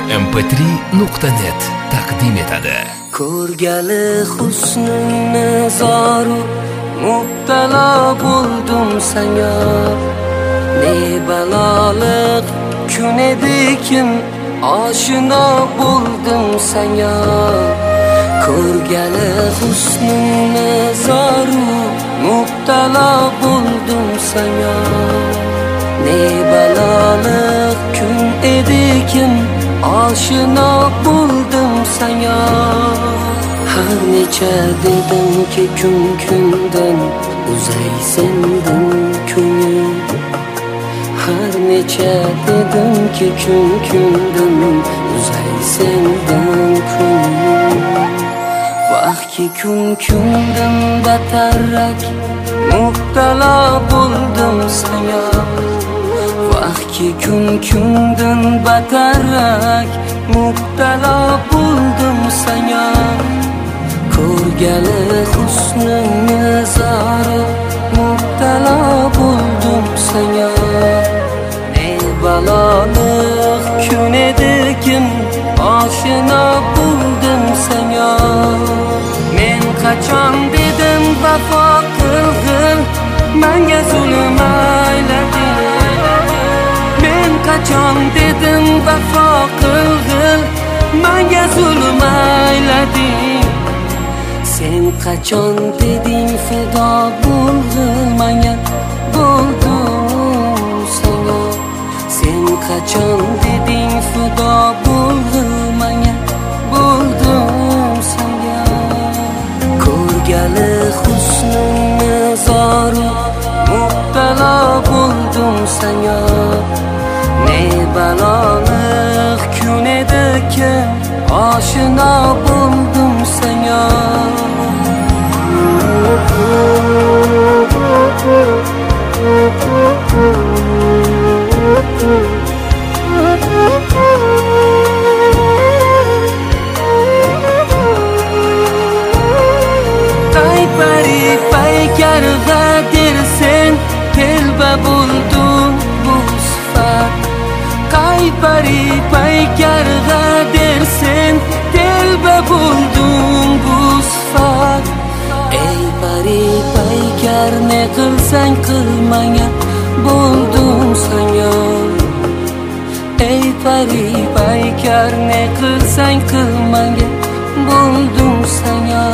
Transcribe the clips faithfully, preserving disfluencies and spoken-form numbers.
em p три nuqta net taqdim etadi. Ko'rgali husningni zoru mubtalo bo'ldim senga. Ne baloliq kun edikim oshino bo'ldim senga. Ko'rgali husningni zoru mubtalo bo'ldim senga. Ne baloliq kun edikim oshino bo'ldim senga. Har necha dedimki kun kundan uzay sendan ko'ngil. Har necha dedimki kun kundan uzay sendan ko'ngil. Vaqtki kun kundan battarrak mubtalo bo'ldim senga. Vaqtki kun kundan battarrak mubtalo bo'ldim senga. Ko'rgali husningni zoru mubtalo bo'ldim senga. Ne baloliq kun edikim oshino bo'ldim senga. Men qachon dedim vafo qilg'in, menga zulm aylading. Men qachon dedim vafo qilg'in, menga zulm aylading. Sen qachon deding fido bo'lg'in, menga bo'ldim senga. Sen qachon deding fido bo'lg'in, menga bo'ldim senga. Ko'rgali husningni zoru mubtalo bo'ldim senga. Ne baloliq kun edikim oshino bo'ldim senga. Tay pari paykar g'adirsen telba bo'ldim bu sifat. Tay pari paykar g'adirsen telba bo'ldim bu sifat. Ey pari paykar ne qilsang qilmanga bo'ldim senga. Ey pari paykar ne qilsang qilmanga bo'ldim senga.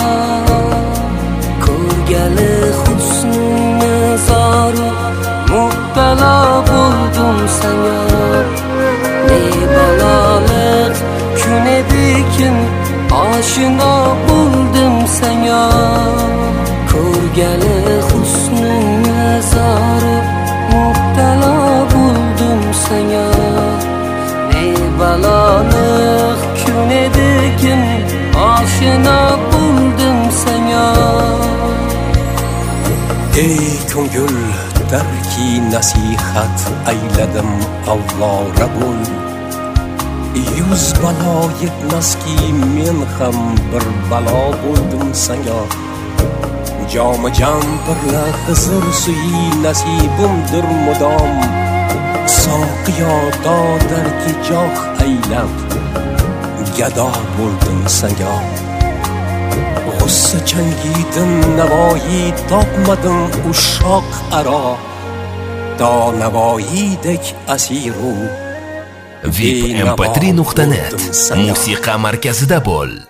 Ko'rgali husningni zoru mubtalo bo'ldim senga. Ne baloliq kun edikim oshino bo'ldim senga. Ko'rgali husningni zoru mubtalo bo'ldim senga. Ne baloliq kun edikim oshino bo'ldim senga. Ey ko'ngil, darki nasihat ayladim avvora bo'l. Yuz balo yetmaski men ham bir balo bo'ldim senga. Jomi jam birla Xizr suyi nasibimdir mudom. Soqiyo darki joh aylab gado bo'ldim senga. G'ussa changidim navoiy topmadim ushoq aro. To navoiydek asiru vip em p три nuqta net musiqa markazida bo'l.